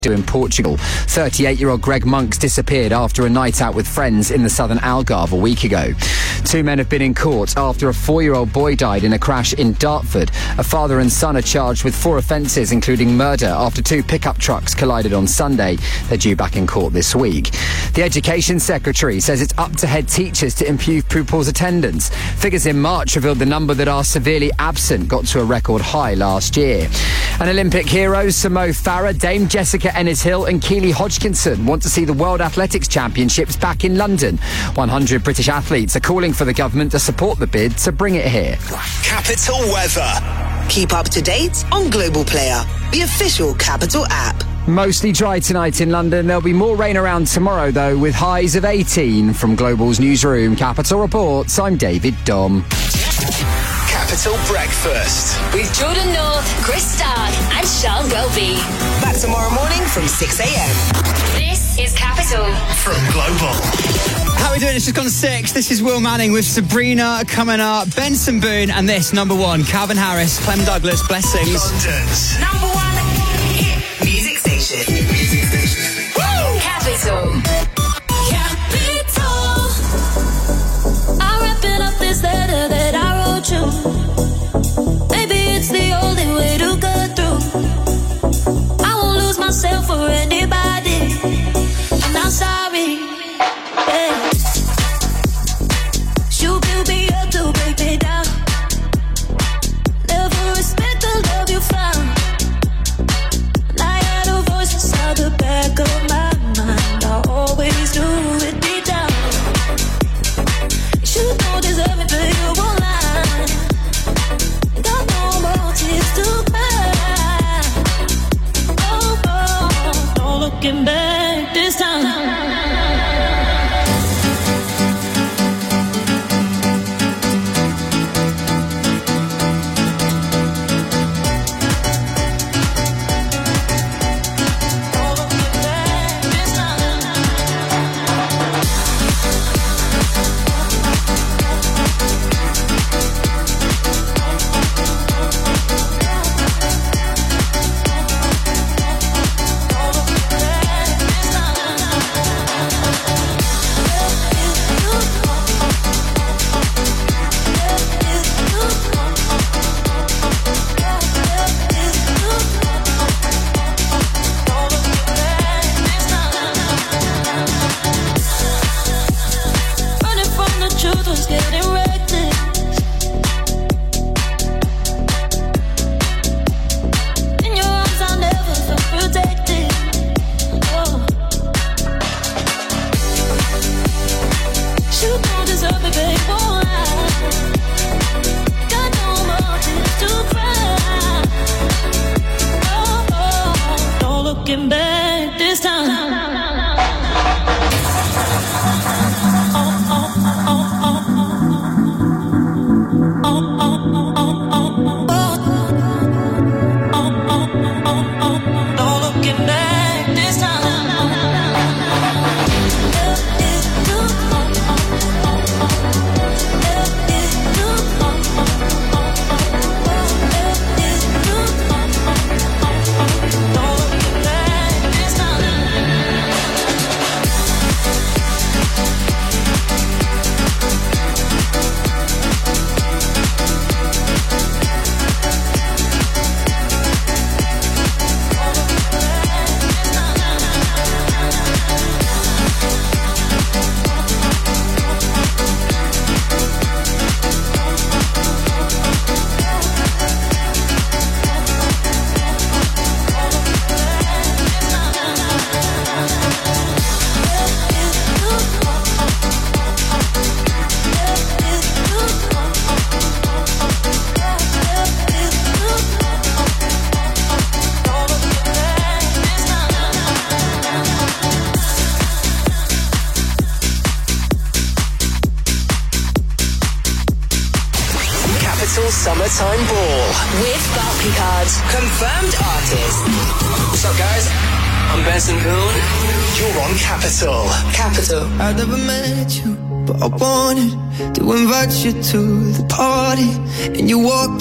in Portugal. 38-year-old Greg Monks disappeared after a night out with friends in the southern Algarve a week ago. 2 men have been in court after a 4-year-old boy died in a crash in Dartford. A father and son are charged with 4 offences, including murder, after 2 pickup trucks collided on Sunday. They're due back in court this week. The Education Secretary says it's up to head teachers to improve pupils' attendance. Figures in March revealed the number that are severely absent got to a record high last year. And Olympic heroes Mo Farah, Dame Jessica Ennis-Hill and Keely Hodgkinson want to see the World Athletics Championships back in London. 100 British athletes are calling for the government to support the bid to bring it here. Capital weather. Keep up to date on Global Player, the official Capital app. Mostly dry tonight in London. There'll be more rain around tomorrow, though, with highs of 18. From Global's newsroom, Capital Reports, I'm David Dom. Capital Breakfast with Jordan North, Chris Stark and Sean Welby. Back tomorrow morning from 6 a.m. This is Capital from Global. How are we doing? It's just gone 6. This is Will Manning with Sabrina coming up. Benson Boone and this, number 1, Calvin Harris, Clem Douglas, Blessings. London's number 1 hit music station. Woo! Capital. I'm wrapping up this letter that I wrote you. Maybe it's the only way to go through. I won't lose myself for anybody, and I'm sorry. Yeah. You build me up to break me down. Never respect the love you found. And I had a voice inside the back of my mind. I always knew it deep down. You don't deserve it, but you won't lie. Got no more tears to cry. Oh, oh, no looking back this time. Summertime Ball with Barclaycard. Confirmed artist. What's up, guys? I'm Benson Boone. You're on Capital. Capital. I never met you, but I wanted to invite you to the party. And you walked in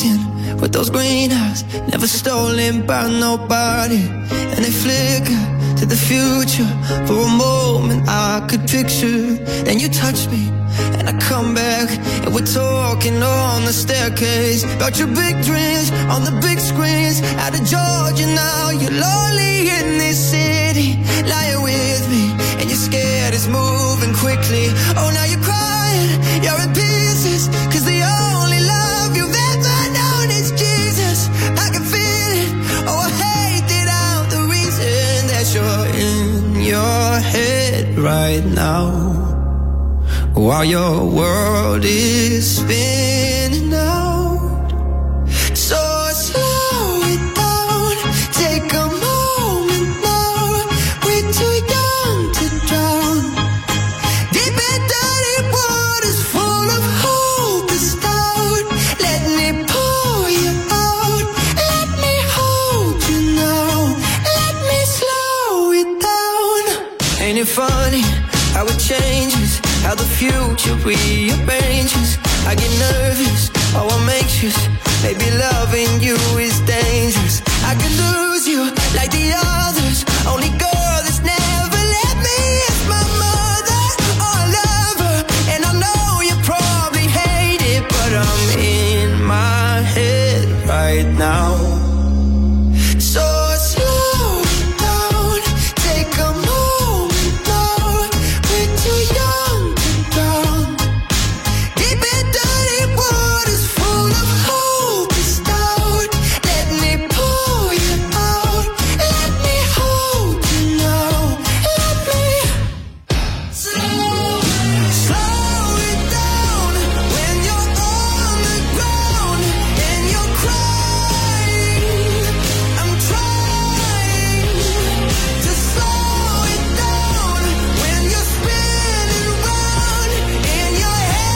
with those green eyes, never stolen by nobody. And they flicker to the future. For a moment I could picture. Then you touch me and I come back, and we're talking on the staircase about your big dreams on the big screens. Out of Georgia now, you're lonely in this city, lying with me, and you're scared it's moving quickly. Oh, now you're crying, you're in pieces, cause the only love you've ever known is Jesus. I can feel it, oh I hate it out, the reason that you're in your head right now, while your world is spinning out. So slow it down, take a moment now. We're too young to drown. Deep in dirty waters full of hope is down. Let me pour you out. Let me hold you now. Let me slow it down. Ain't it funny how it changes, how the future rearranges? I get nervous, oh I'm anxious. Maybe loving you is dangerous. I could lose you like the others. Only girl that's never let me is my mother. Oh I love her, and I know you probably hate it, but I'm in my head right now. So slow it down, take a moment now. We're too young to drown. Deep in dirty waters full of hope is down. Let me pour you out. Let me hold you now. Let me slow it down when you're on the ground and you're crying. I'm trying to slow it down when you're spinning round in your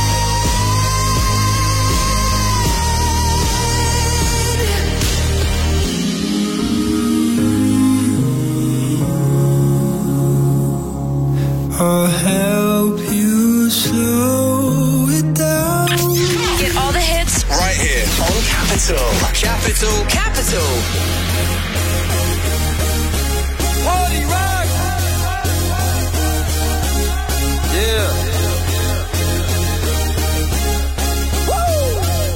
head. I'll help you slow it down. Get all the hits Right here on Capital. Capital. Party rock. Yeah. Woo.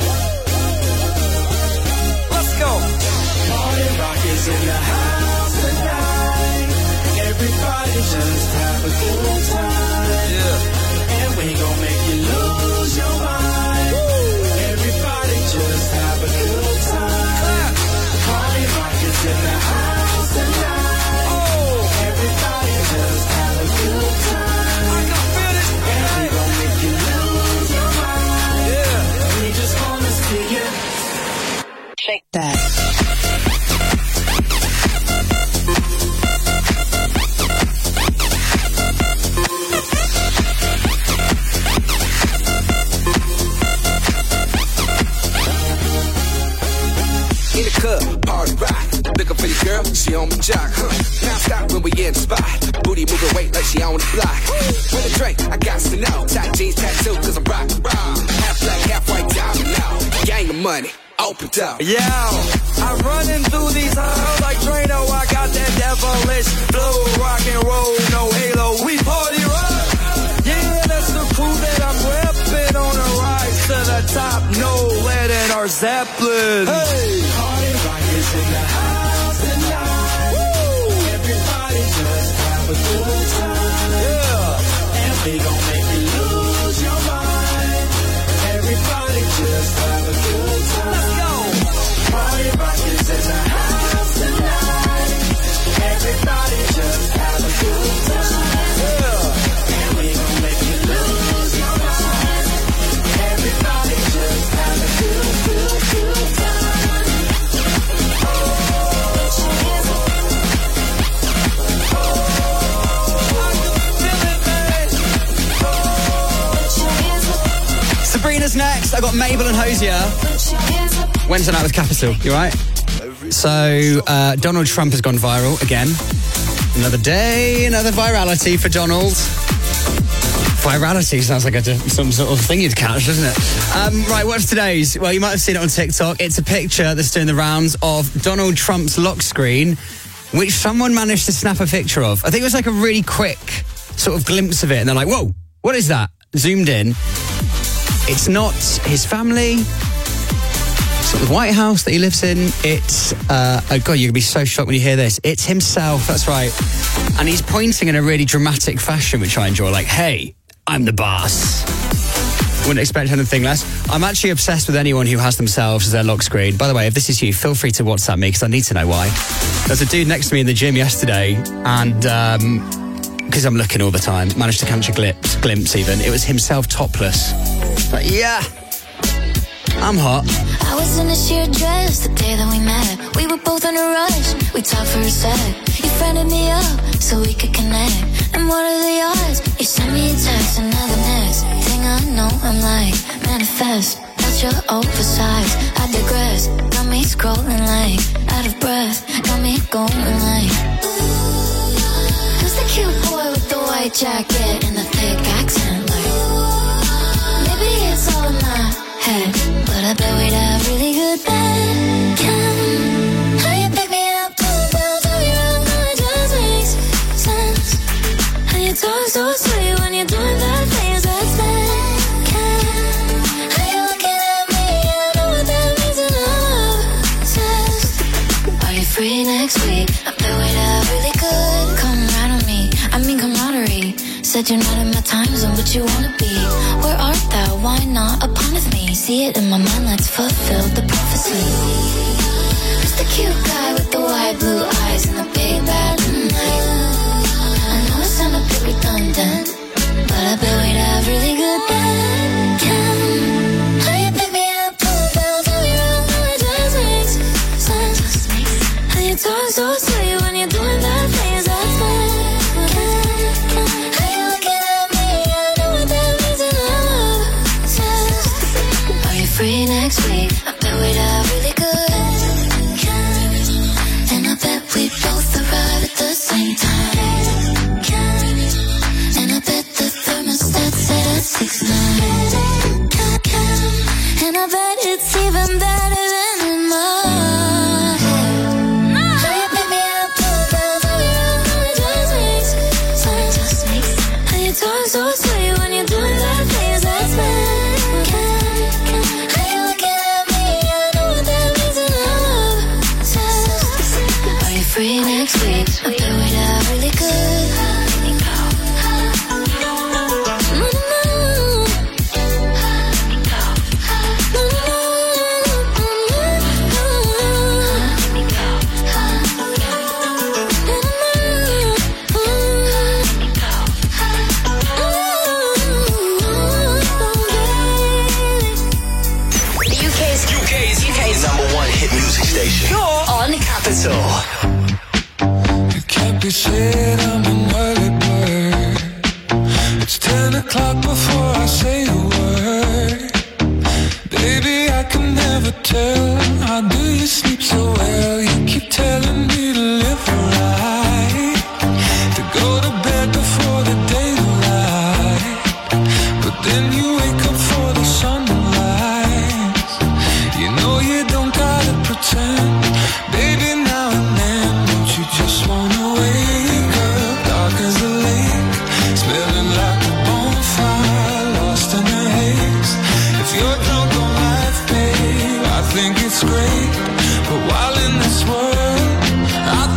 Let's go. Party rock is in the house tonight. Everybody just have a good time. Yeah. And we gon' make you lose your mind. Everybody just have a good time. Party rock is in the house tonight. Oh. Everybody just have a good time. I can feel it. And we gon' make you lose your mind. Yeah. We just wanna see you Shake that. In the club, party rock. Looking for your girl, she on the jock. Now stop when we in the spot. Booty moving weight like she on the block. With a drink, I got to know. Tight jeans, tattoo, cause I'm rock. Half black, half white, diamond now. Gang of money, open up. Yeah, I'm running through these halls like Drano. I got that devilish flow, rock and roll, no halo. We party rock. Yeah, that's the crew that I'm repping on a rise to the top. No lead in our Zeppelin. Hey, party rock is in the house tonight. Woo. Everybody just have a good time. Yeah, and we gon' make you lose your mind. Everybody just have a good time. Let's go. Party rock is in the house tonight. Everybody just have a good time. Yeah. And we gon' make you lose your mind. Everybody just have a good time. Sabrina's next. I got Mabel and Hosier. Wednesday night with Capital. You right? So Donald Trump has gone viral again. Another day, another virality for Donald. Virality sounds like some sort of thing you'd catch, doesn't it? Right, what's today's? Well, you might have seen it on TikTok. It's a picture that's doing the rounds of Donald Trump's lock screen, which someone managed to snap a picture of. I think it was like a really quick sort of glimpse of it, and they're like, whoa, what is that? Zoomed in. It's not his family. It's not the White House that he lives in. It's, oh God, you're going to be so shocked when you hear this. It's himself, that's right. And he's pointing in a really dramatic fashion, which I enjoy, like, hey, I'm the boss. Wouldn't expect anything less. I'm actually obsessed with anyone who has themselves as their lock screen. By the way, if this is you, feel free to WhatsApp me because I need to know why. There's a dude next to me in the gym yesterday, and because I'm looking all the time, managed to catch a glimpse even. It was himself topless. But yeah, I'm hot. I was in a sheer dress the day that we met. We were both in a rush, we talked for a sec. You friended me up so we could connect. And what are the odds? You sent me a text and now the next thing I know I'm like, manifest. That's your oversized, I digress. Got me scrolling like, out of breath. Got me going like, who's the cute boy with the white jacket and the thick accent? Like, maybe it's all in my head, but I bet we'd have really good bed. How you pick me up, pull down, turn me around, it just makes sense. How you talk so sweet when you're doing bad things, that's bad. How you looking at me, I know what that means and I'm obsessed. Are you free next week? I bet we'd have really good. Come right on me, I mean camaraderie. Said you're not in my time zone, but you wanna be. Where art thou? Why not upon with me? See it in my mind, let's fulfill the prophecy. Who's the cute guy with the wide blue eyes and the big bad night? I know it sounds a bit redundant, but I bet we'd have really good bed. How you pick me up, pull down, turn me around, it just makes sense. How you talk so sweet when you're doing bad things, that's bad. Free next week, I bet we'd have really good. And I bet we both arrive at the same time. And I bet the thermostat set at 6'9". And I bet it's even better than in my head. How you pick me up, pull down, turn me around, it just makes sense. How you talk so sweet when you're doing bad things, that's bad. Free next week, I bet we'd have really good. The UK's number one hit music station. You're on Capital. Be said I'm an early bird. It's 10 o'clock before I say a word. Baby, I can never tell. How do you sleep so well? You keep telling me to live right, to go to bed before the daylight. But then you wake up for the sunrise. You know you don't gotta pretend. Baby, now and then, don't you just wanna wake up dark as a lake, smelling like a bonfire, lost in the haze. If you're drunk on life, babe, I think it's great. But while in this world, I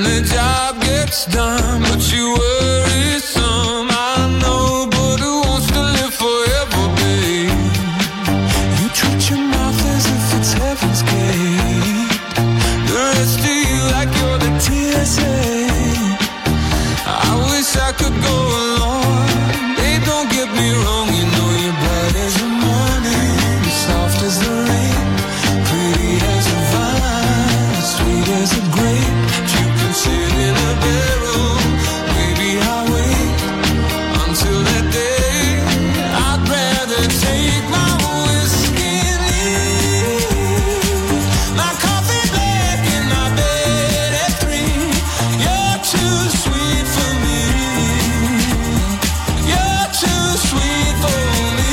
the job gets done, but you worry some. I know, but who wants to live forever, babe? You treat your mouth as if it's heaven's gate. The rest of you like you're the TSA. I wish I could go along. Babe, don't get me wrong, you know you're bright as the morning, soft as the rain, pretty as a vine, sweet as a grape. You can sit in a barrel, baby, I'll wait until that day. I'd rather take my whiskey and leave my coffee black in my bed at 3. You're too sweet for me. You're too sweet for me.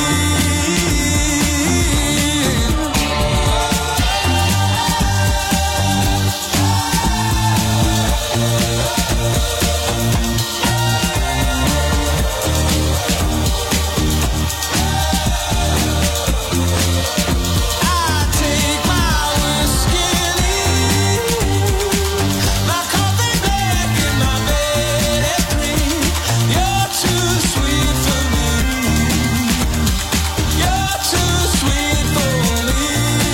I take my whiskey and leave my coffee black in my bed at 3. You're too sweet for me. You're too sweet for me.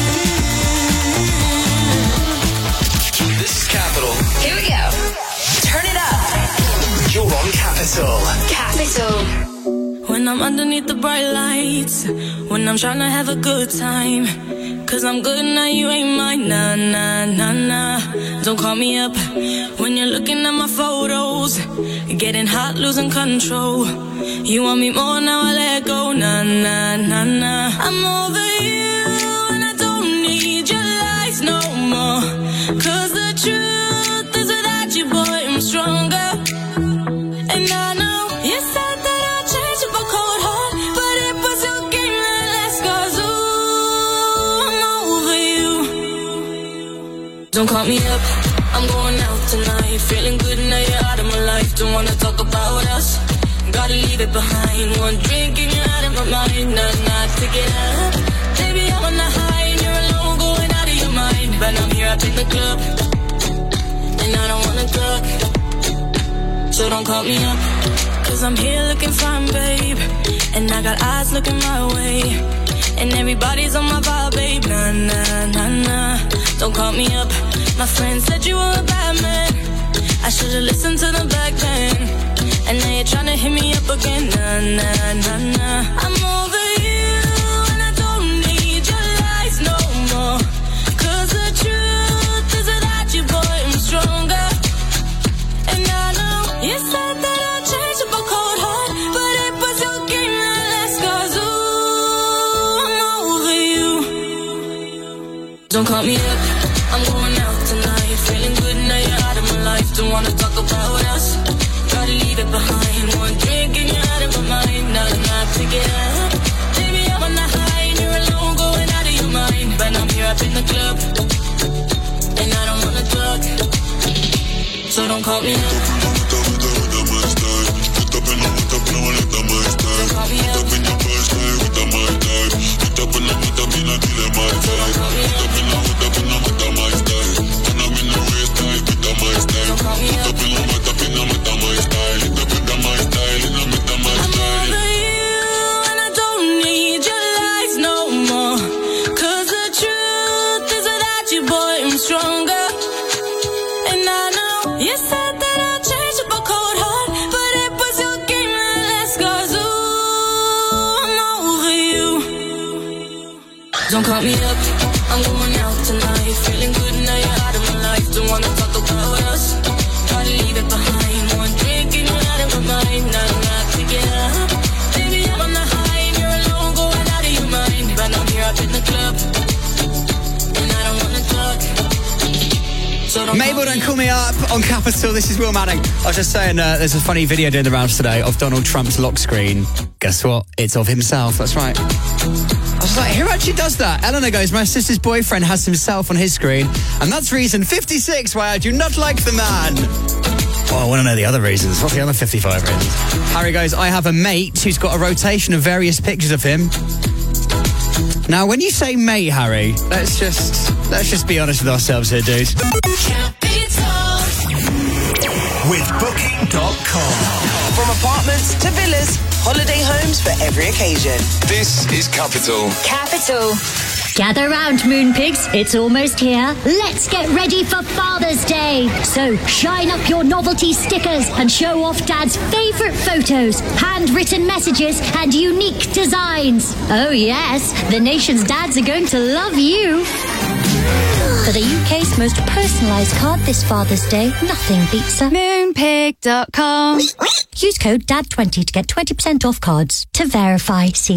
This is Capital. Here we go. Turn it up. You're on Capital. Capital. When I'm underneath the bright lights, when I'm trying to have a good time, 'cause I'm good now, you ain't mine, nah, nah, nah, nah. Don't call me up when you're looking at my photos, getting hot, losing control. You want me more, now I let go, nah, nah, nah, nah. I'm over you and I don't need your lies no more, 'cause the truth is without you, boy, I'm stronger. And I know you said that I'd change up a cold heart, but it was your game that last, 'cause ooh, I'm over you. Don't call me up, I'm going out tonight, feeling good now you're out of my life. Don't wanna talk about us, gotta leave it behind. One drink and you're out of my mind, nah, take it up. Baby, I'm on the high and you're alone, going out of your mind. But I'm here up in the club, and I don't wanna talk. So don't call me up, 'cause I'm here looking fine, babe, and I got eyes looking my way, and everybody's on my vibe, babe, nah, nah, nah, nah. Don't call me up, my friend said you were a bad man, I should've listened to them back then, and now you're trying to hit me up again, nah, nah, nah, nah. I'm over you, and I don't need your lies no more, 'cause the truth is without you, boy, I'm stronger. And I know you said that I'd change up a cold heart, but it was your game that last, 'cause ooh, I'm over you. Don't call me up, I'm going out tonight, feeling good now you're out of my life. Don't wanna talk about us, gotta leave it behind. One drink and you're out of my mind, nah, take it up. Baby, I'm on the high and you're alone, going out of your mind. But I'm here up in the club, and I don't wanna talk. So don't call me up. Don't call me up. Don't call me up, I'm going out tonight, feeling good now you're out of my life. Don't wanna talk about us, try to leave it behind. One drink and you're out of my mind, nah, take it up. Baby, I'm on the high and you're alone, going out of your mind. But I'm here up in the club, and I don't wanna talk. So Mabel, don't call me up on Capital. This is Will Manning. I was just saying, there's a funny video doing the rounds today of Donald Trump's lock screen. Guess what? It's of himself. That's right. I was like, who actually does that? Eleanor goes, my sister's boyfriend has himself on his screen, and that's reason 56 why I do not like the man. Oh, I want to know the other reasons. What's the other 55 reasons? Harry goes, I have a mate who's got a rotation of various pictures of him. Now, when you say mate, Harry, let's just be honest with ourselves here, dude. Capital. with Booking.com. From apartments to villas, holiday homes for every occasion. This is Capital. Capital. Gather round, Moonpigs. It's almost here. Let's get ready for Father's Day. So shine up your novelty stickers and show off Dad's favourite photos, handwritten messages and unique designs. Oh yes, the nation's dads are going to love you. For the UK's most personalised card this Father's Day, nothing beats a Moonpig.com. Use code DAD20 to get 20% off cards. To verify, see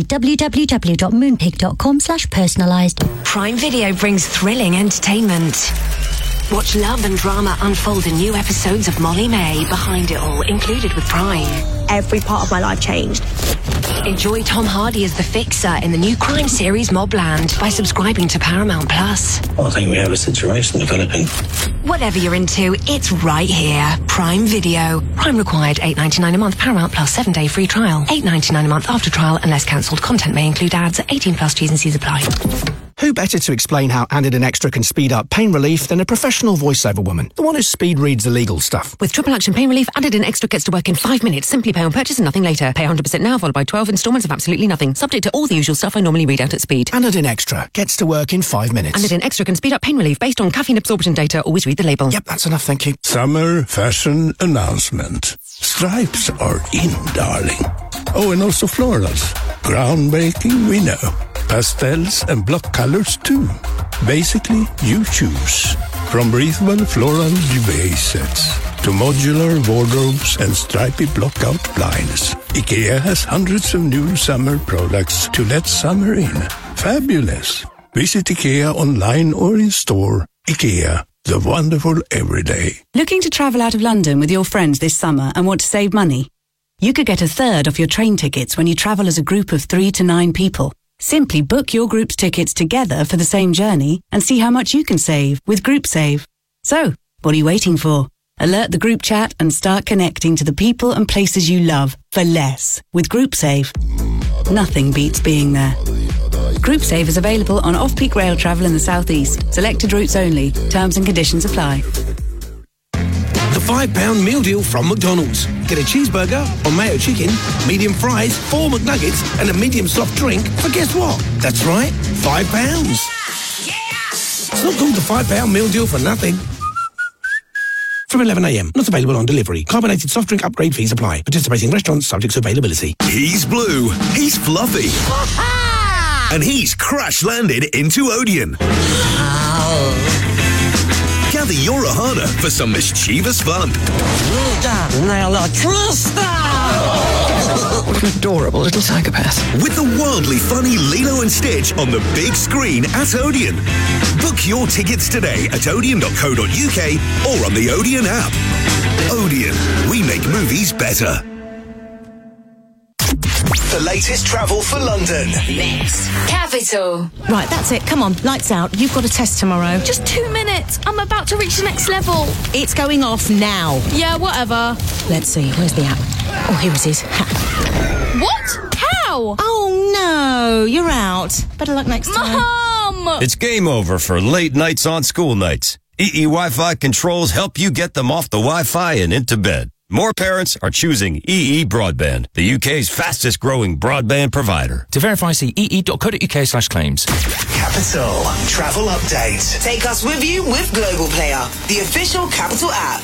www.moonpig.com/personalised. Prime Video brings thrilling entertainment. Watch love and drama unfold in new episodes of Molly May, Behind It All, included with Prime. Every part of my life changed. Enjoy Tom Hardy as the Fixer in the new crime series Mobland by subscribing to Paramount Plus. I think we have a situation developing. Whatever you're into, it's right here. Prime Video. Prime required $8.99 a month. Paramount Plus 7-day free trial. $8.99 a month after trial unless cancelled. Content may include ads. 18 plus T's and C's apply. Who better to explain how Anadin Extra can speed up pain relief than a professional voiceover woman? The one who speed reads the legal stuff. With triple action pain relief, Anadin Extra gets to work in 5 minutes. Simply pay on purchase and nothing later. Pay 100% now, followed by 12 instalments of absolutely nothing. Subject to all the usual stuff I normally read out at speed. Anadin Extra gets to work in 5 minutes. Anadin Extra can speed up pain relief based on caffeine absorption data. Always read the label. Yep, that's enough, thank you. Summer fashion announcement. Stripes are in, darling. Oh, and also florals. Groundbreaking, we know. Pastels and block colors too. Basically, you choose. From breathable floral duvet sets to modular wardrobes and stripy block-out blinds, IKEA has hundreds of new summer products to let summer in. Fabulous. Visit IKEA online or in store. IKEA, the wonderful everyday. Looking to travel out of London with your friends this summer and want to save money? You could get a third off your train tickets when you travel as a group of 3 to 9 people. Simply book your group's tickets together for the same journey and see how much you can save with GroupSave. So, what are you waiting for? Alert the group chat and start connecting to the people and places you love for less with GroupSave. Nothing beats being there. GroupSave is available on off-peak rail travel in the southeast. Selected routes only. Terms and conditions apply. The £5 meal deal from McDonald's. Get a cheeseburger or mayo chicken, medium fries, 4 McNuggets, and a medium soft drink for guess what? That's right, £5. It's not called the £5 meal deal for nothing. From 11 a.m. Not available on delivery. Carbonated soft drink upgrade fees apply. Participating restaurants subject to availability. He's blue. He's fluffy. And he's crash-landed into Odeon. Gather your Ohana for some mischievous fun. What an adorable little psychopath. With the wildly funny Lilo and Stitch on the big screen at Odeon. Book your tickets today at odeon.co.uk or on the Odeon app. Odeon, we make movies better. The latest travel for London. Mix. Capital. Right, that's it. Come on, lights out. You've got a test tomorrow. Just 2 minutes. I'm about to reach the next level. It's going off now. Yeah, whatever. Let's see. Where's the app? Oh, here it is. What? How? Oh, no. You're out. Better luck next time. Mom! It's game over for late nights on school nights. EE Wi-Fi controls help you get them off the Wi-Fi and into bed. More parents are choosing EE Broadband, the UK's fastest growing broadband provider. To verify, see ee.co.uk/claims. Capital Travel Update. Take us with you with Global Player, the official Capital app.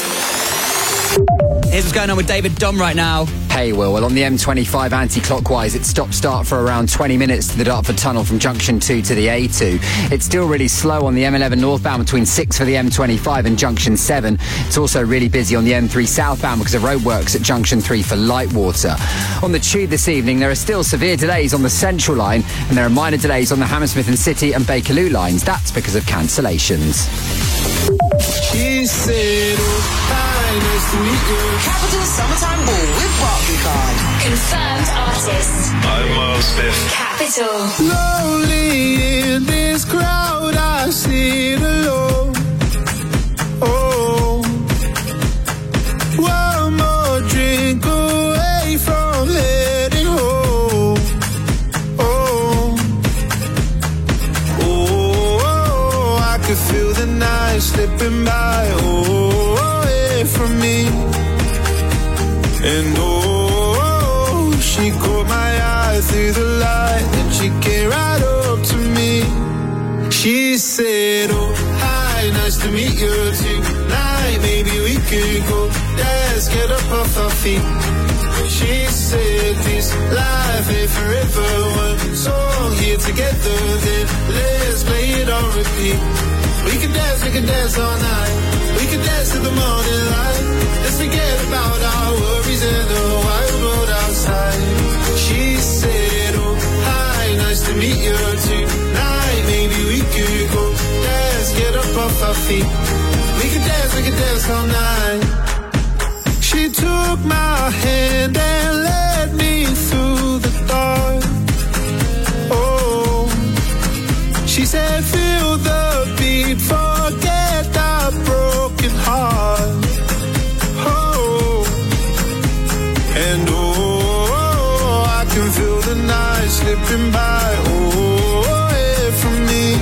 Here's what's going on with David Dom right now. Hey, Will. Well, on the M25 anti-clockwise, it's stop-start for around 20 minutes to the Dartford Tunnel from Junction 2 to the A2. It's still really slow on the M11 northbound between 6 for the M25 and Junction 7. It's also really busy on the M3 southbound because of roadworks at Junction 3 for Lightwater. On the tube this evening, there are still severe delays on the Central line, and there are minor delays on the Hammersmith and City and Bakerloo lines. That's because of cancellations. She said, hi, nice to meet you. Capital Summertime Ball with Barclaycard. Confirmed artists. I'm Miles Smith. Capital. Lonely in this crowd, I sit alone. Oh, one more drink away from heading home. Oh, I could feel the night slipping by. Oh, away from me. And oh, she caught my eye through the light, and she came right up to me. She said, oh, hi, nice to meet you tonight. Maybe we could go dance, get up off our feet. She said this life ain't forever, one song here together, then let's play it on repeat. We can dance all night. We can dance till the morning light. Let's forget about our worries and the wild world outside. She said, oh, hi, nice to meet you tonight. Maybe we could go dance, get up off our feet. We can dance all night. She took my hand and led me through the dark. Oh, she said, feel the beat, forget the broken heart. Oh, and oh, I can feel the night slipping by. Oh, away from me.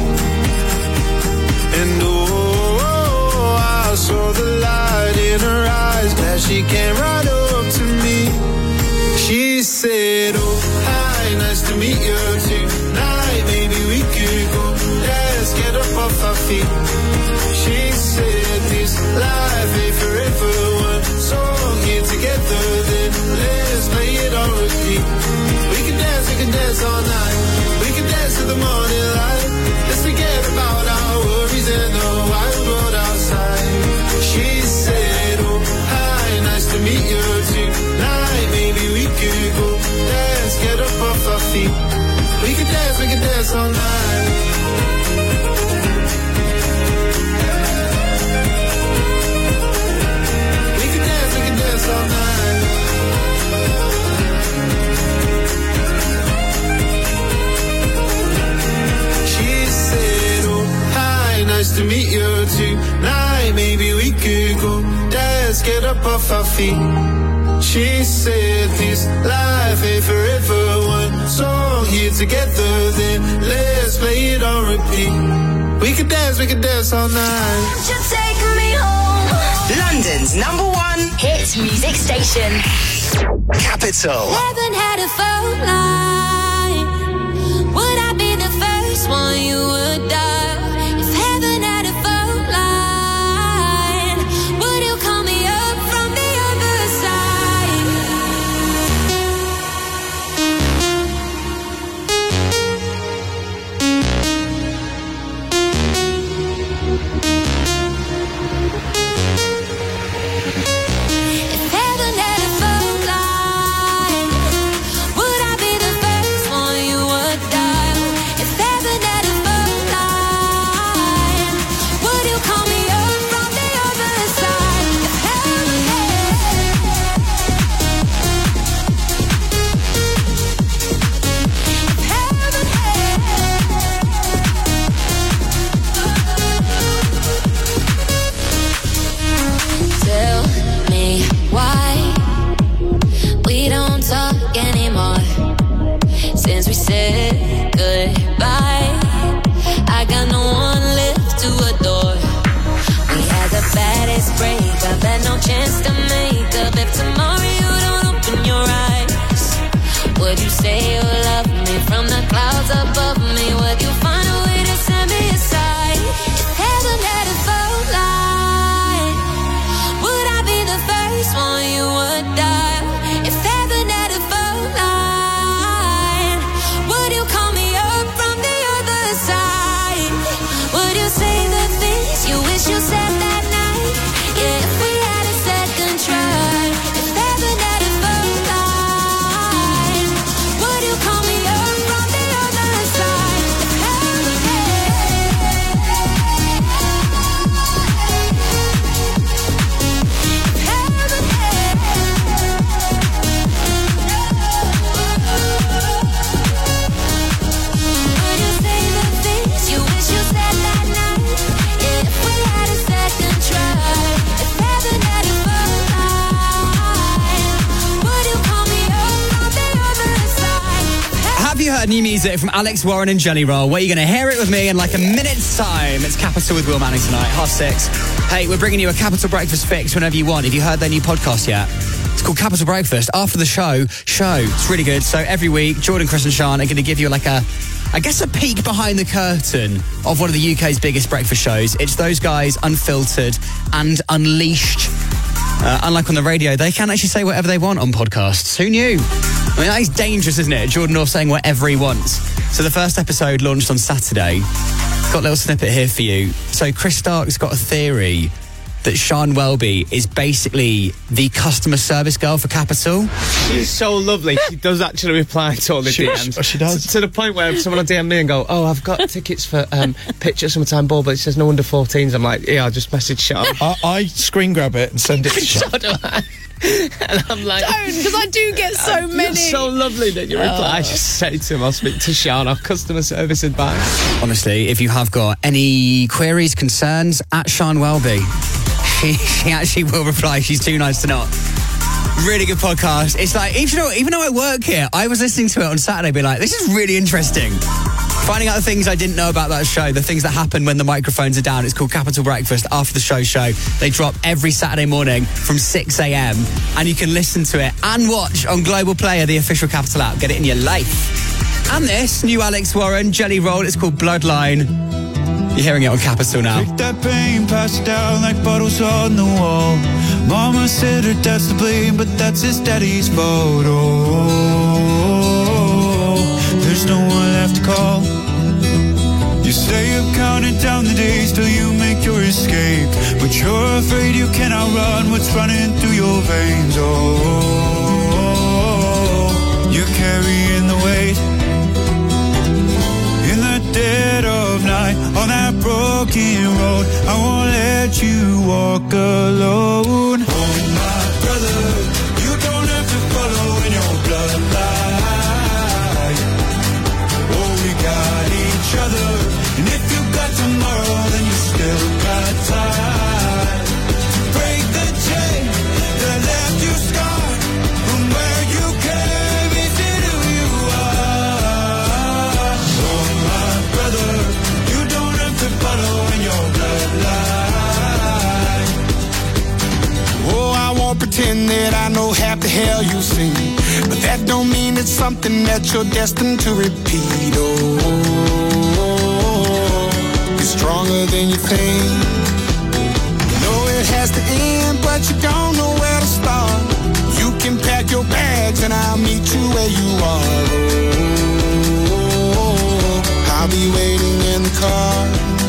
And oh, I saw the light in her eyes. Glad she came right up to me. She said, oh, hi, nice to meet you tonight. Maybe we could go dance, get up off our feet. She said this life ain't forever, one song here together, then let's play it on repeat. We can dance all night. We can dance till the morning light. Let's forget about our worries and the wild world outside. She said, oh, hi, nice to meet you tonight. Maybe we could go dance, get up off our feet. We can dance all night. We can dance all night. She said, oh, hi, nice to meet you tonight. Maybe we could go dance, get up off our feet. She said this life ain't forever, one song here together, then let's play it on repeat. We can dance all night. Just take me home. London's #1 hit music station. Capital. Haven't had a phone line. Would I be the first one you would dial? If heaven had a phone line, would you call me up from the other side? If heaven had a phone line, would I be the first one you would dial? If heaven had a phone line, would you call me up from the other side? If heaven Tell me why we don't talk anymore. Since we said goodbye, I got no one left to adore. We had the baddest breakup and no chance to make up. If tomorrow you don't open your eyes, would you say you love me from the clouds above me? Would you find a way to set me aside? If heaven had a phone line, would I be the first one you would dial? If heaven had a phone line, would you call me up from the other side? Would you say the things you wish you said that night? Yeah, if we had a you heard new music from Alex Warren and Jelly Roll? Well, you're going to hear it with me in like a minute's time. It's Capital with Will Manning tonight, 6:30. Hey, we're bringing you a Capital Breakfast fix whenever you want. Have you heard their new podcast yet? It's called Capital Breakfast. After the show. It's really good. So every week, Jordan, Chris and Sean are going to give you like a peek behind the curtain of one of the UK's biggest breakfast shows. It's those guys unfiltered and unleashed. Unlike on the radio, they can actually say whatever they want on podcasts. Who knew? I mean, that is dangerous, isn't it? Jordan North saying whatever he wants. So the first episode launched on Saturday. Got a little snippet here for you. So Chris Stark's got a theory that Sian Welby is basically the customer service girl for Capital. She's so lovely. She does actually reply to all the DMs. She does. To the point where someone will DM me and go, "Oh, I've got tickets for pitch at Summertime Ball, but it says no under 14s." I'm like, "Yeah, I'll just message Sian." I screen grab it and send it to Sian. So do I. And I'm like, don't, because I do get so many. You're so lovely that you reply. I just say to him, I'll speak to Sian, our customer service advice. Honestly, if you have got any queries, concerns, at Sian Welby, she actually will reply. She's too nice to not. Really good podcast. It's like, even though I work here, I was listening to it on Saturday, be like, this is really interesting. Finding out the things I didn't know about that show, the things that happen when the microphones are down. It's called Capital Breakfast After the Show. They drop every Saturday morning from 6 a.m. and you can listen to it and watch on Global Player, the official Capital app. Get it in your life. And this new Alex Warren Jelly Roll, it's called Bloodline. You're hearing it on Capital now. Take that pain, pass it down like bottles on the wall. Mama said her dad's to blame, but that's his daddy's fault. There's no one left to call. You say you're counting down the days till you make your escape, but you're afraid you cannot run what's running through your veins. You're carrying the weight in the dead of night on that broken road. I won't let you walk alone. Oh my brother, you don't have to follow in your bloodline. Got each other, and if you got tomorrow, then you still got time to break the chain that left you scarred from where you came into who you are. Oh my brother, you don't have to follow in your bloodline. Oh, I won't pretend that I know half the hell you sing, but that don't mean it's something that you're destined to repeat. You're stronger than you think. You know it has to end, but you don't know where to start. You can pack your bags and I'll meet you where you are. I'll be waiting in the car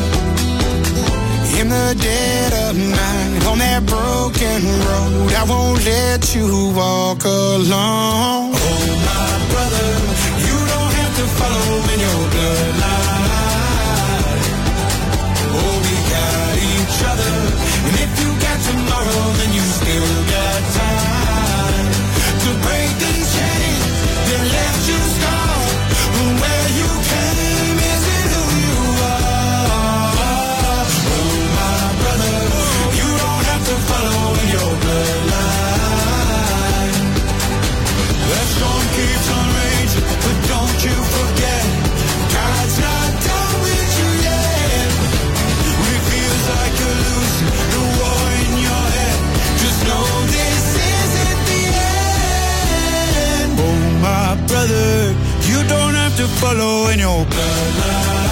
in the dead of night on that broken road. I won't let you walk alone. Oh my brother, you don't have to follow in your bloodline. Oh, we got each other, and if you got tomorrow, then you still got time to break these chains that left you scarred from where you came. Is it who you are? Oh my brother, you don't have to follow in your bloodline. That storm keeps on raging, but don't you forget, God's not done with you yet. When it feels like you're losing the war in your head, just know this isn't the end. Oh my brother, you don't have to follow in your bloodline.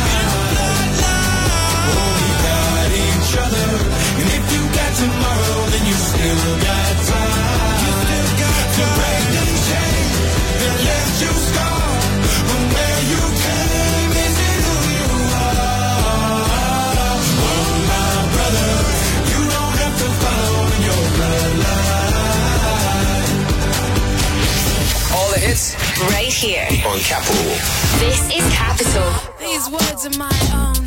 Oh, we got each other, and if you got tomorrow, then you still got time. You still got to break the chain that left you scarred from where you came. Is it who you are? Oh my brother, you don't have to follow in your bloodline. All the hits right here on Capital. This is Capital. These words are my own.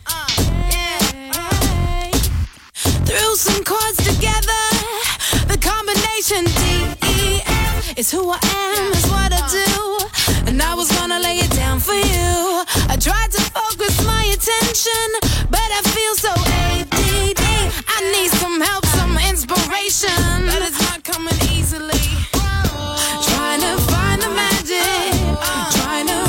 Threw some chords together. The combination D-E-F is who I am, is what I do. And I was gonna lay it down for you. I tried to focus my attention, but I feel so ADD. I need some help, some inspiration, but it's not coming easily. Trying to find the magic, trying to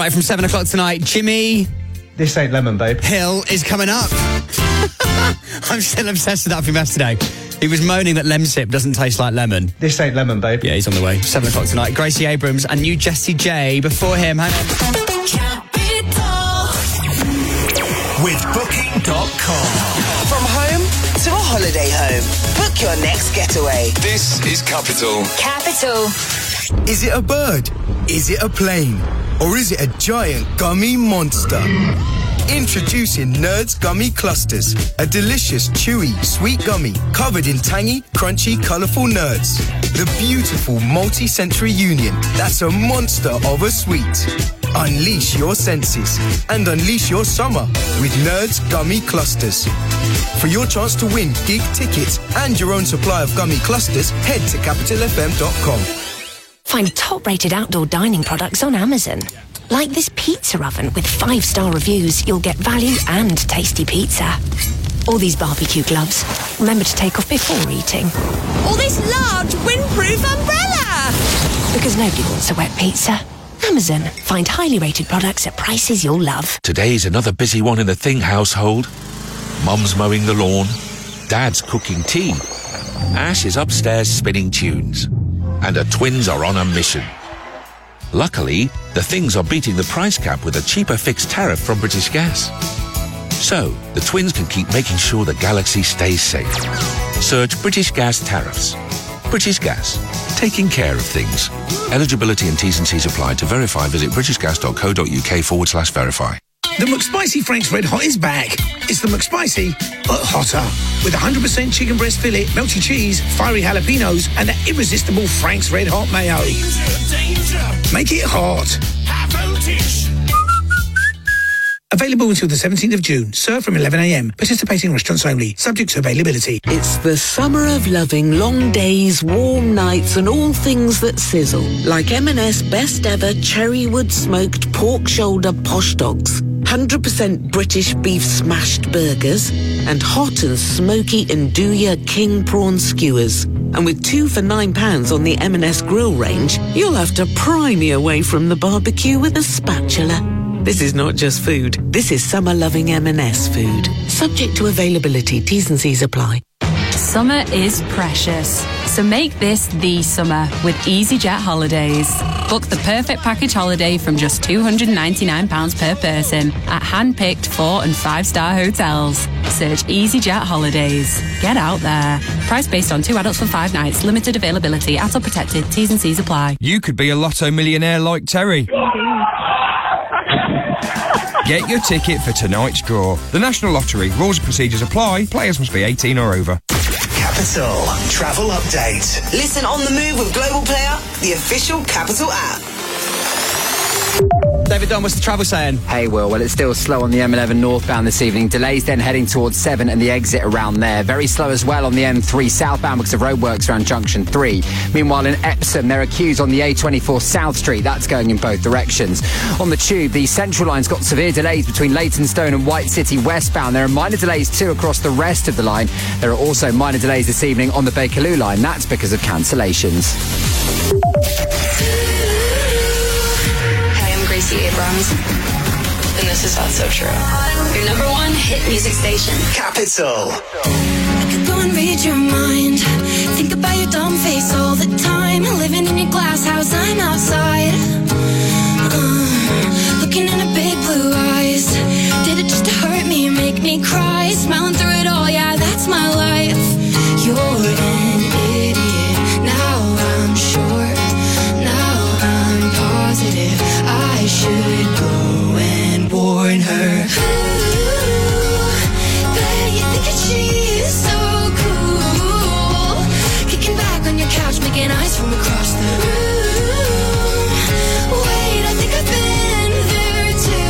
Right, from 7 o'clock tonight, Jimmy... This ain't lemon, babe. Hill is coming up. I'm still obsessed with that from yesterday. He was moaning that Lemsip doesn't taste like lemon. This ain't lemon, babe. Yeah, he's on the way. 7 o'clock tonight. Gracie Abrams and new Jessie J. Before him, hang on. With Booking.com. From home to a holiday home. Book your next getaway. This is Capital. Capital. Is it a bird? Is it a plane? Or is it a giant gummy monster? Introducing Nerds Gummy Clusters, a delicious, chewy, sweet gummy covered in tangy, crunchy, colourful nerds. The beautiful multi-sensory union that's a monster of a sweet. Unleash your senses and unleash your summer with Nerds Gummy Clusters. For your chance to win gig tickets and your own supply of gummy clusters, head to capitalfm.com. Find top-rated outdoor dining products on Amazon. Like this pizza oven with 5-star reviews, you'll get value and tasty pizza. Or these barbecue gloves. Remember to take off before eating. Or this large windproof umbrella! Because nobody wants a wet pizza. Amazon. Find highly rated products at prices you'll love. Today's another busy one in the Thing household. Mum's mowing the lawn. Dad's cooking tea. Ash is upstairs spinning tunes. And her twins are on a mission. Luckily, the Things are beating the price cap with a cheaper fixed tariff from British Gas. So, the twins can keep making sure the galaxy stays safe. Search British Gas tariffs. British Gas. Taking care of things. Eligibility and T's and C's apply. To verify, visit britishgas.co.uk/verify. The McSpicy Frank's Red Hot is back. It's the McSpicy, but hotter. With 100% chicken breast fillet, melty cheese, fiery jalapenos, and the irresistible Frank's Red Hot mayo. Make it hot. Available until the 17th of June. Served from 11 a.m. Participating restaurants only. Subject to availability. It's the summer of loving long days, warm nights, and all things that sizzle. Like M&S Best Ever Cherrywood Smoked Pork Shoulder Posh Dogs. 100% British beef smashed burgers. And hot and smoky Nduja King Prawn Skewers. And with 2 for £9 on the M&S grill range, you'll have to pry me away from the barbecue with a spatula. This is not just food. This is summer-loving M&S food. Subject to availability. T's and C's apply. Summer is precious, so make this the summer with EasyJet Holidays. Book the perfect package holiday from just £299 per person at hand-picked 4- and 5-star hotels. Search EasyJet Holidays. Get out there. Price based on 2 adults for 5 nights. Limited availability. ATOL protected. T's and C's apply. You could be a lotto millionaire like Terry. Get your ticket for tonight's draw. The National Lottery. Rules and procedures apply. Players must be 18 or over. Capital Travel Update. Listen on the move with Global Player, the official Capital app. David Don, what's the travel saying? Hey, Will. Well, it's still slow on the M11 northbound this evening. Delays then heading towards 7 and the exit around there. Very slow as well on the M3 southbound because of roadworks around Junction 3. Meanwhile, in Epsom, there are queues on the A24 South Street. That's going in both directions. On the Tube, the Central Line's got severe delays between Leytonstone and White City westbound. There are minor delays too across the rest of the line. There are also minor delays this evening on the Bakerloo line. That's because of cancellations. Gracie Abrams, and this is That's So True. Your number one hit music station. Capital. I could go and read your mind. Think about your dumb face all the time. Living in your glass house, I'm outside. Looking in her big blue eyes. Did it just to hurt me, make me cry? Smiling through it all, yeah, that's my life. You're an idiot. Now I'm sure. Now I'm positive. I should go and warn her. Ooh, bet you think that she's so cool. Kicking back on your couch, making eyes from across the room. Wait, I think I've been there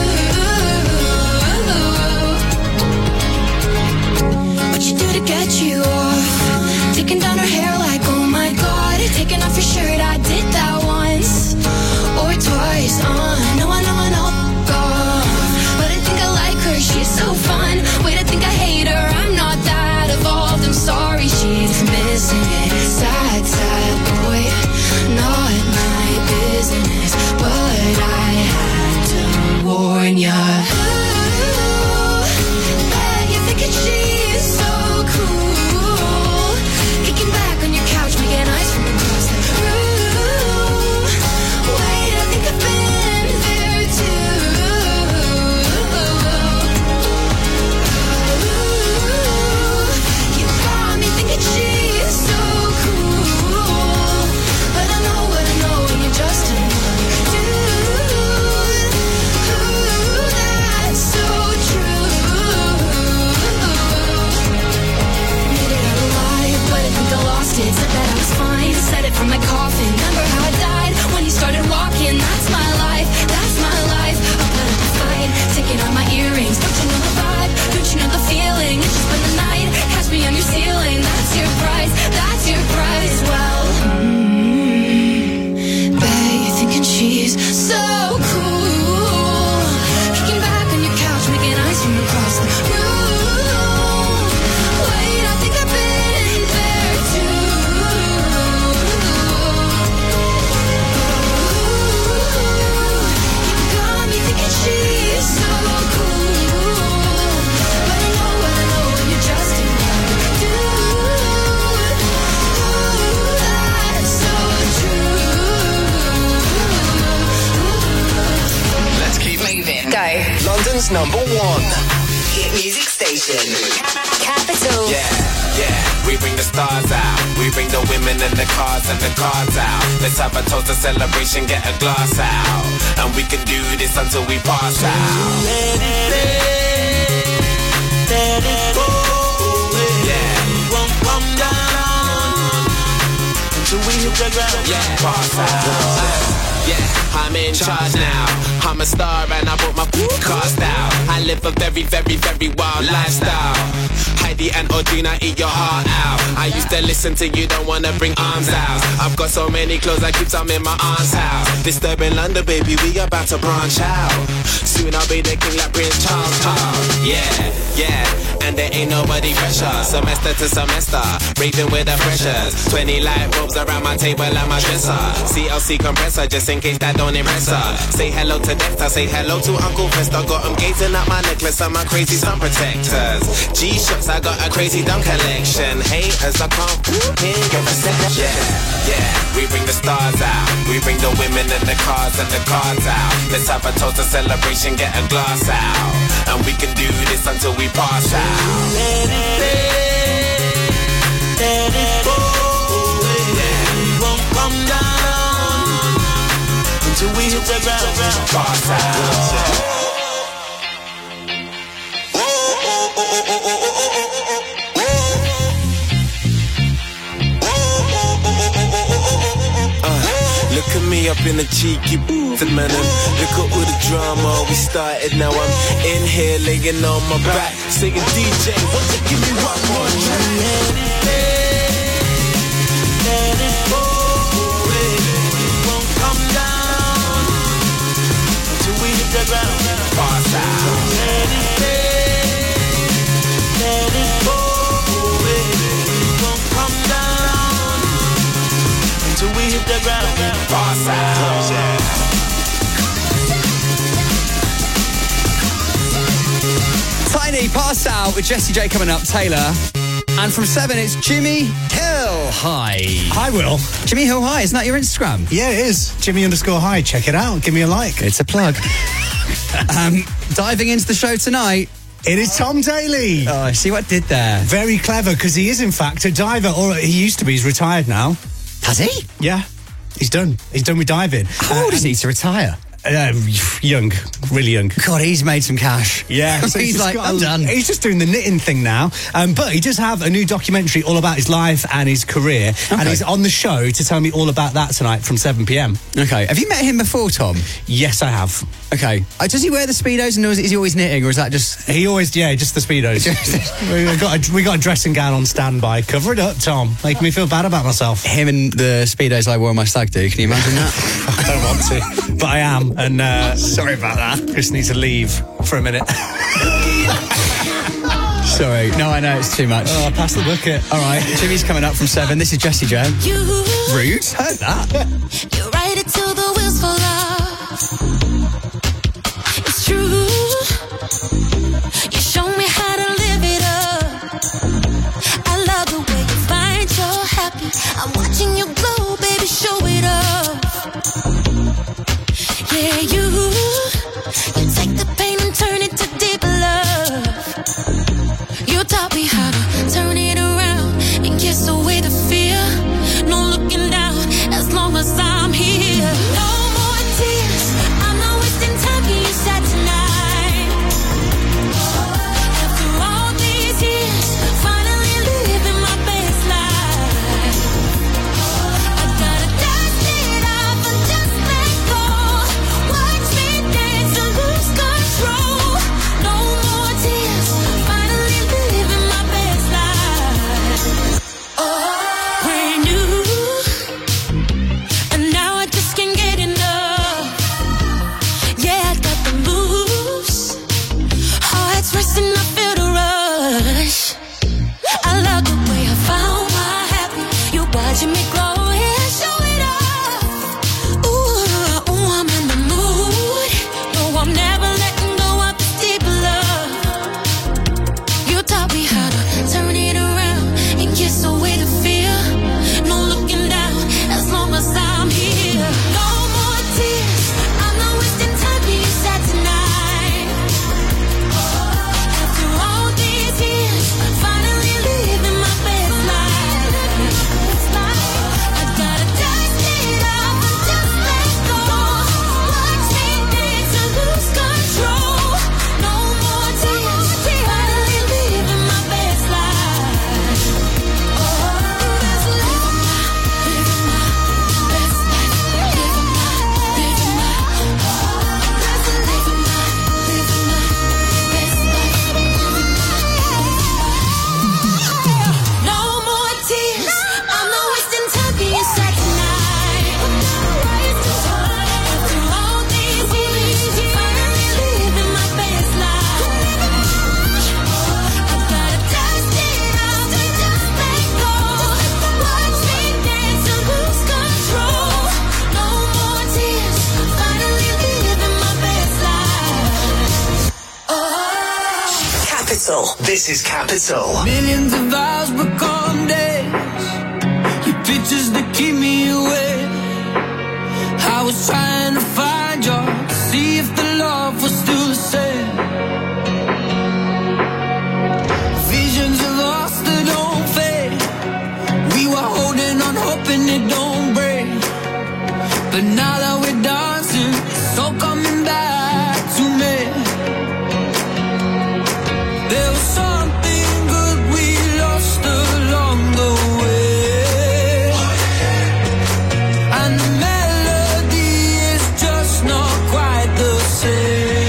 too. What you do to get you off? Taking down her hair like, oh my god. Taking off your shirt, I did that once. Or twice, no, I know, God. But I think I like her, she's so fun. Wait, I think I hate her, I'm not that evolved. I'm sorry, she's missing it. Sad, sad boy, not my business. But I had to it from my coffin. Remember how I died when you started walking? That's my life, that's my life. I'll put up a fight, taking out my earrings. Don't you know the vibe? Don't you know the feeling? It's just been the night, catch me on your ceiling. That's your price, that's your price. Well, babe, you thinking she's so cool, kicking back on your couch, making ice from across the room. Wait, I think I've been there too. You got me thinking she's so cool, but I know you're just too dude. That's so true. Let's keep moving. Go. London's number one hit music station. Capital. Yeah, we bring the stars out. We bring the women and the cars out. Let's have a toast, a celebration, get a glass out. And we can do this until we pass out. Let it go. Yeah, won't come down until we hit the ground. Yeah, pass out. Yeah, I'm in charge now. I'm a star and I brought my cast out. I live a very, very, very wild lifestyle. Heidi and Audrina, eat your heart out. I used to listen to you, don't wanna bring arms out. I've got so many clothes, I keep some in my aunt's house. Disturbing London, baby, we about to branch out. Soon I'll be the king like Prince Charles. Yeah, and there ain't nobody fresher. Semester to semester, raving with the freshers. 20 light bulbs around my table and my dresser. CLC compressor, just in case that don't impress her. Say hello to Dexter, say hello to Uncle Fester. Got them gazing at my necklace and my crazy sun protectors. G-Shocks, I got a crazy dumb collection. Haters, I can't give a second. Yeah, we bring the stars out. We bring the women and the cars out. Let's have a toast, a celebration, get a glass out. And we can do this until we pass out. Let it go. Yeah, we won't come down until we hit the ground. Pass out. Look at me up in the cheeky man. Look at all the drama we started. Now I'm in here laying on my back, singing DJ, won't you give me one more track? Let it go. Won't come down until we hit the ground. Pass out. Let it go. Won't come down until we hit the ground. Pass out. Tiny, Pass Out with Jessie J coming up, Taylor. And from 7, it's Jimmy Hill High. Hi, Will. Jimmy Hill High, isn't that your Instagram? Yeah, it is. Jimmy_High. Check it out. Give me a like. It's a plug. Diving into the show tonight. It is Tom Daly. Oh, I see what I did there. Very clever, because he is, in fact, a diver. Or he used to be. He's retired now. Has he? Yeah. He's done. He's done with diving. How old is he to retire? Young, really young. God, he's made some cash. Yeah, so he's like, I'm done. He's just doing the knitting thing now. But he does have a new documentary all about his life and his career. Okay. And he's on the show to tell me all about that tonight from 7 p.m. Okay. Have you met him before, Tom? Yes, I have. Okay. Does he wear the Speedos and is he always knitting, or is that just... He always, just the Speedos. we got a dressing gown on standby. Cover it up, Tom. Make me feel bad about myself. Him and the Speedos I wore on my stag do. Can you imagine that? I don't want to, but I am. And sorry about that. Just need to leave for a minute. Sorry. No, I know it's too much. Oh, pass the bucket. All right. Jimmy's coming up from 7. This is Jessie J. Rude. Heard that. You ride it till the wheels fall off. It's true. You show me how to live it up. I love the way you find you're happy. I'm watching you glow, baby, show it off. Yeah, you take the pain and turn it to deep love. You taught me how to turn it around and kiss away the fear. No looking down as long as I'm here. No more tears, I'm not wasting time. Can you sad tonight? After all these years, finally living my best life. I Capital. This is Capital. Millions of hours become days. Your pictures that keep me awake. I was trying to find you, see if the love was still the same. Visions of us that don't fade. We were holding on, hoping it don't break. But now that we're dancing, it's all coming back to me. There was something good we lost along the way. And the melody is just not quite the same.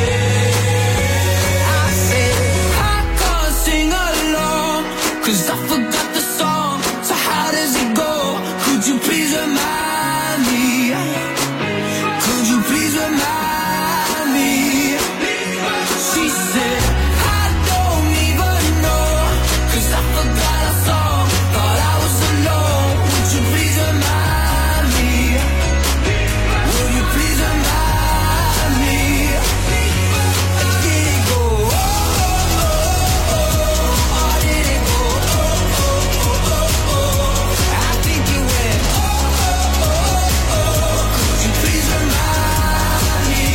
I said, I can't sing along, 'cause I forgot the song. So how does it go? Could you please remind me? Could you please remind me? She said, I don't even know, 'cause I forgot our song. Thought I was alone. Would you please remind me? Would you please remind me? Did it go? Oh, oh, oh, oh, oh, did it go? Oh, oh, oh, oh, oh. I think it went. Oh, oh, oh, oh. Could you please remind me?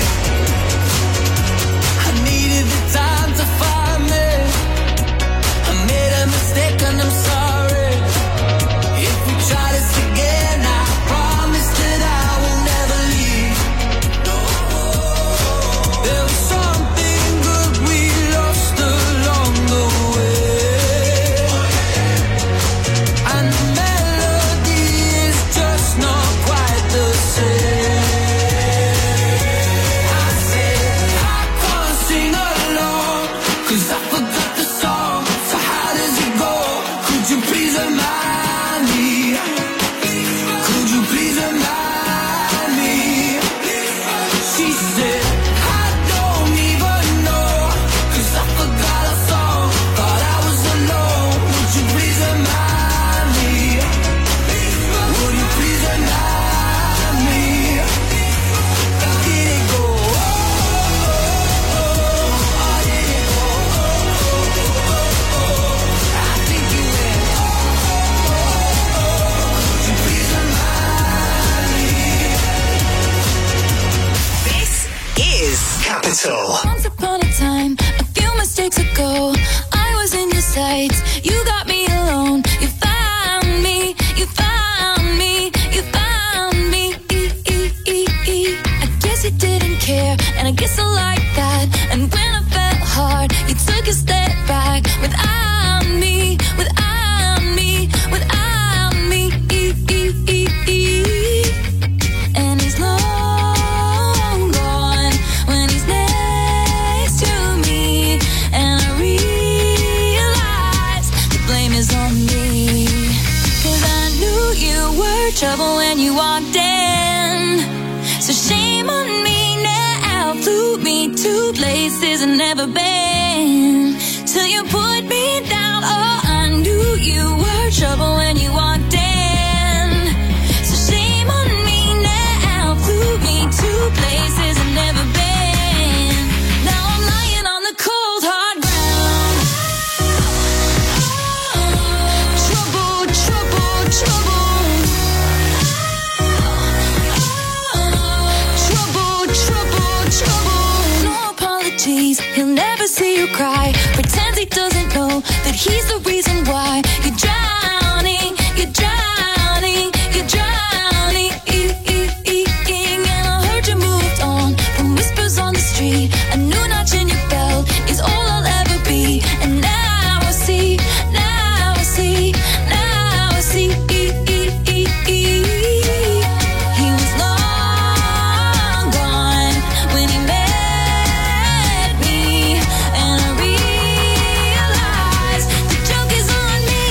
I needed the time to find me. I made a mistake and I'm sorry. If we try this again, I promise that I will never leave. No. There was something good we lost along the way. And the melody is just not quite the same. I said, I can't sing along, 'cause I forgot the song. So how does it go? Could you please remind me? Could you please remind me? She said, I don't even know, 'cause I forgot our song. Thought I was alone. Would you please remind me? Would you please remind me? Did it go? Oh, oh, oh, oh, did it go? Oh, oh, oh, oh. I think it went. Oh, oh, oh. Would you please remind me? This is Capital. Once upon a time, a few mistakes ago, I was in your sights. You got me alone. You found me. You found me. You found me. I guess you didn't care, and I guess I like that. And when I felt hard, you took a step back. Without me, without me, without me. And he's long gone when he's next to me. And I realize the blame is on me. 'Cause I knew you were trouble when you walked in. So shame on me now. Flew me to places I've never been. Till you put me down. Oh, I knew you were trouble when you walked in. So shame on me now. Flew me to places I've never been. Now I'm lying on the cold hard ground. Trouble, trouble, trouble. Trouble, trouble, trouble. No apologies, he'll never see you cry. Pretends he doesn't know that he's the reason why you're drowning, you're drowning, you're drowning. And I heard you moved on from whispers on the street. A new notch in your belt is all I'll ever be. And now I see, now I see, now I see. He was long gone when he met me. And I realized the joke is on me.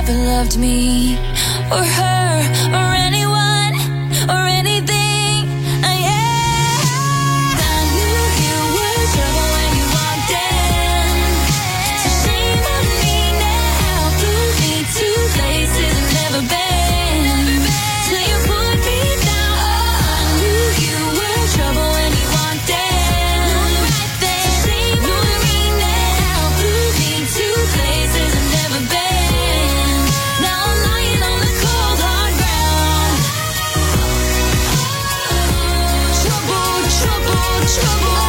ever loved me or her or anyone or anything. I knew you were trouble when you walked in. So shame on me now. Flew me to places I've never been. Till you put me down. I knew you were trouble when you walked in. So shame on me now. Flew me to places I've never been. Now I'm lying on the cold hard ground. Trouble, trouble, trouble.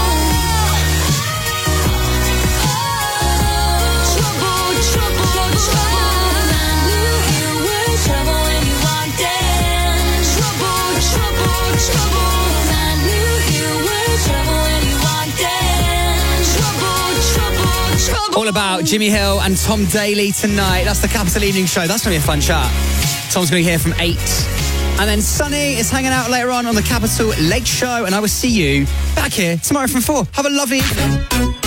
Trouble, trouble, trouble. I knew you were trouble when you walked in. Trouble, trouble, trouble. I knew you were trouble when you walked in. Trouble, trouble, trouble. All about Jimmy Hill and Tom Daly tonight. That's the Capital Evening Show. That's going to be a fun chat. Tom's going to be here from 8. And then Sunny is hanging out later on the Capital Late Show. And I will see you back here tomorrow from 4. Have a lovely evening.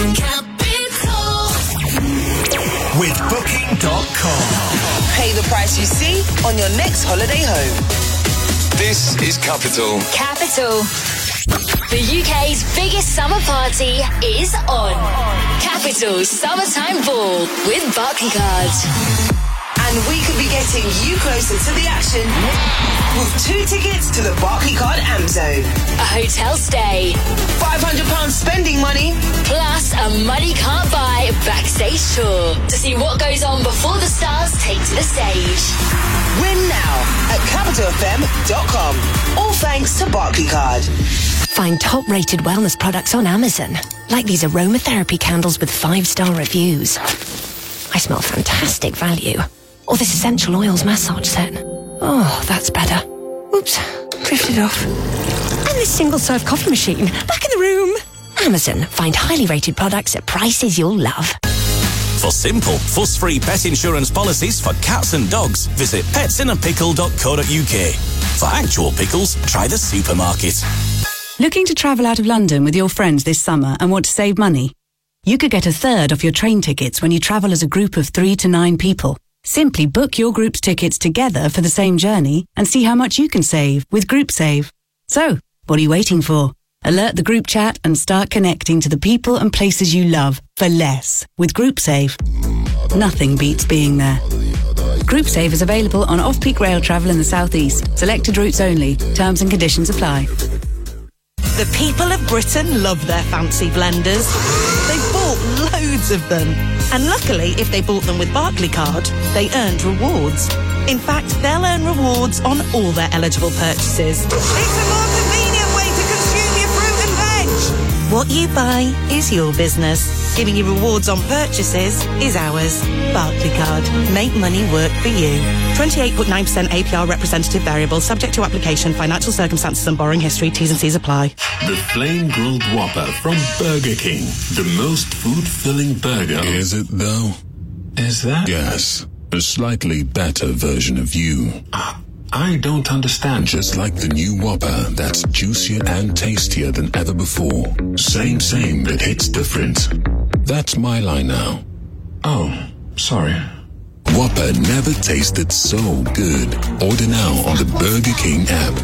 With Booking.com. Pay the price you see on your next holiday home. This is Capital. Capital. The UK's biggest summer party is on. Capital Summertime Ball with Barclaycard. And we could be getting you closer to the action with 2 tickets to the Barclaycard Am Zone. A hotel stay. £500 spending money. Plus a money can't buy backstage tour to see what goes on before the stars take to the stage. Win now at capitalfm.com. All thanks to Barclaycard. Find top-rated wellness products on Amazon, like these aromatherapy candles with 5-star reviews. I smell fantastic value. Or this essential oils massage set. Oh, that's better. Oops, drifted off. And this single-serve coffee machine, back in the room. Amazon, find highly rated products at prices you'll love. For simple, fuss-free pet insurance policies for cats and dogs, visit petsinnapickle.co.uk. For actual pickles, try the supermarket. Looking to travel out of London with your friends this summer and want to save money? You could get a third off your train tickets when you travel as a group of 3 to 9 people. Simply book your group's tickets together for the same journey and see how much you can save with GroupSave. So, what are you waiting for? Alert the group chat and start connecting to the people and places you love for less with GroupSave. Nothing beats being there. GroupSave is available on off-peak rail travel in the southeast. Selected routes only. Terms and conditions apply. The people of Britain love their fancy blenders. They've bought loads of them. And luckily, if they bought them with Barclaycard, they earned rewards. In fact, they'll earn rewards on all their eligible purchases. It's a more convenient way to consume your fruit and veg. What you buy is your business. Giving you rewards on purchases is ours. Barclaycard. Make money work for you. 28.9% APR representative variable, subject to application, financial circumstances and borrowing history. T's and C's apply. The Flame Grilled Whopper from Burger King. The most food-filling burger. Is it, though? Is that? Yes. A slightly better version of you. I don't understand. Just like the new Whopper that's juicier and tastier than ever before. Same, but hits different. That's my line now. Oh, sorry. Whopper never tasted so good. Order now on the Burger King app.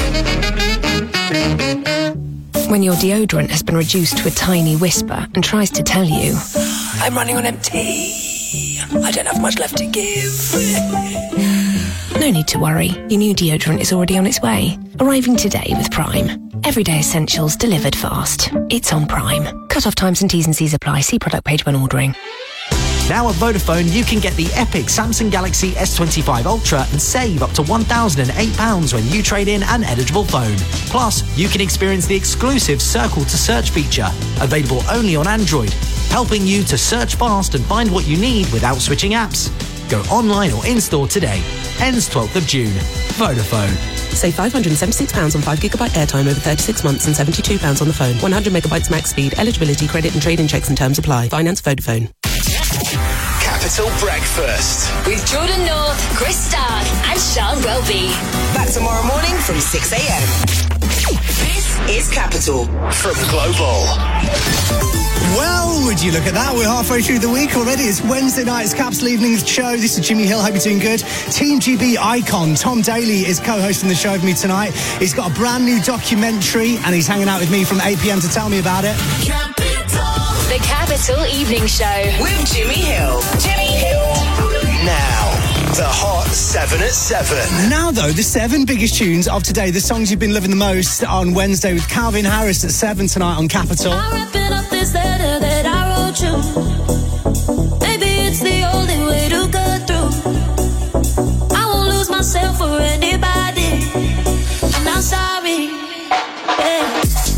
When your deodorant has been reduced to a tiny whisper and tries to tell you, I'm running on empty. I don't have much left to give. no need to worry. Your new deodorant is already on its way. Arriving today with Prime. Everyday essentials delivered fast. It's on Prime. Cut-off times and T's and C's apply. See product page when ordering. Now at Vodafone, you can get the epic Samsung Galaxy S25 Ultra and save up to £1,008 when you trade in an eligible phone. Plus, you can experience the exclusive Circle to Search feature, available only on Android, helping you to search fast and find what you need without switching apps. Go online or in-store today. Ends 12th of June. Vodafone. Save £576 on 5GB airtime over 36 months and £72 on the phone. 100MB max speed. Eligibility, credit and trade-in checks and terms apply. Finance Vodafone. Capital Breakfast with Jordan North, Chris Stark and Sean Welby. Back tomorrow morning from 6 a.m. This is Capital. From Global. Well, would you look at that? We're halfway through the week already. It's Wednesday night's Capital Evenings show. This is Jimmy Hill. Hope you're doing good. Team GB icon Tom Daly is co-hosting the show with me tonight. He's got a brand new documentary and he's hanging out with me from 8 p.m. to tell me about it. The Capital Evening Show with Jimmy Hill. Jimmy Hill. Now, the Hot 7 at 7. Now, though, the 7 biggest tunes of today, the songs you've been loving the most on Wednesday with Calvin Harris at 7 tonight on Capital. I'm wrapping up this letter that I wrote you. Maybe it's the only way to go through. I won't lose myself for anybody. I'm not sorry. Yeah.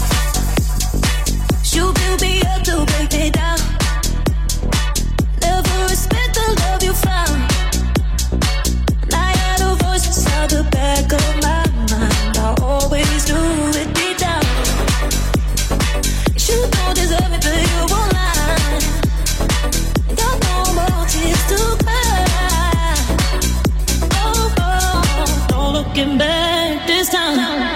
You build me up to break me down. Never respect the love you found. And I had a voice inside the back of my mind. I always do it deep down. You don't deserve it, but you won't lie. Got no more tears to cry. Oh, oh, no looking back this time.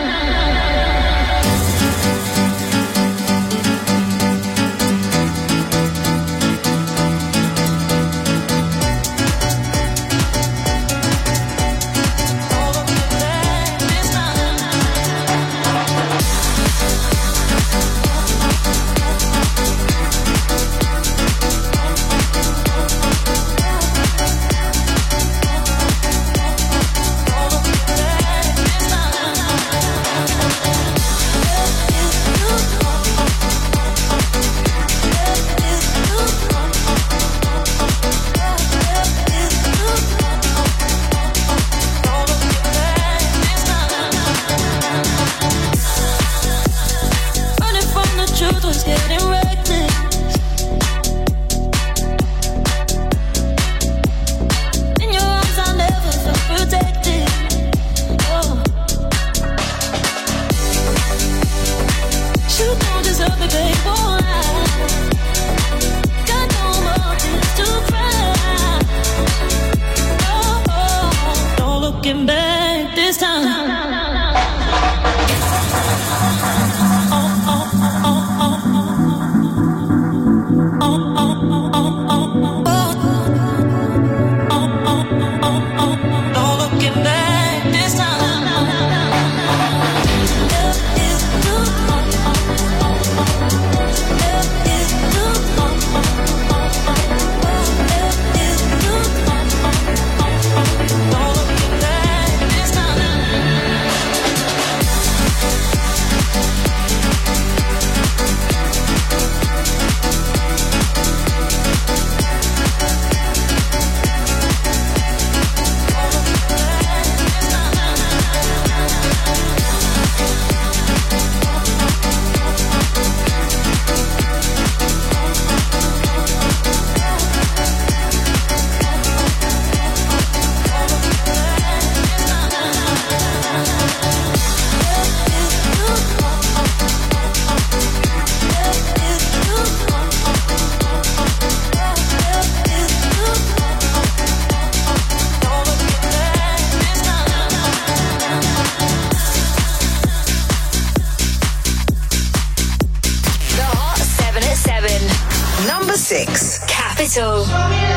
Capital.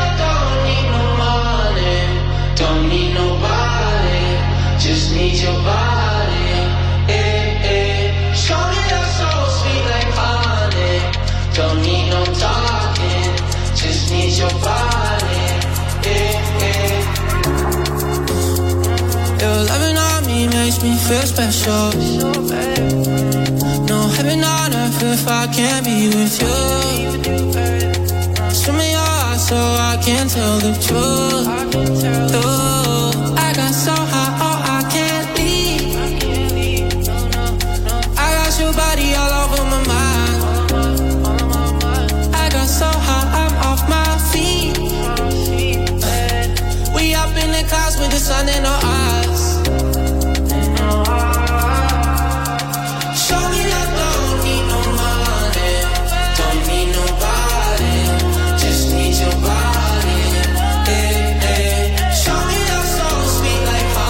Don't need nobody, just need your body. Show me you're so sweet like honey. Don't need no talking, just need your body. Your loving on me makes me feel special. No heaven on earth if I can't be with you. Show me your eyes so I can tell the truth. I got so high, oh, I can't leave. I got your body all over my mind. I got so high, I'm off my feet. We up in the clouds with the sun in our eyes. Show me that don't need no money, don't need nobody, just need your body. Show me that so sweet like honey.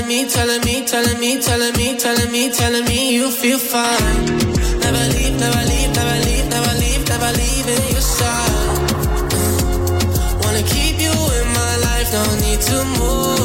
telling me, telling me, telling me, telling me, telling me, telling me you feel fine. Never leave, never leave, never leave, never leave, never leaving your side. Wanna keep you in my life, no need to move.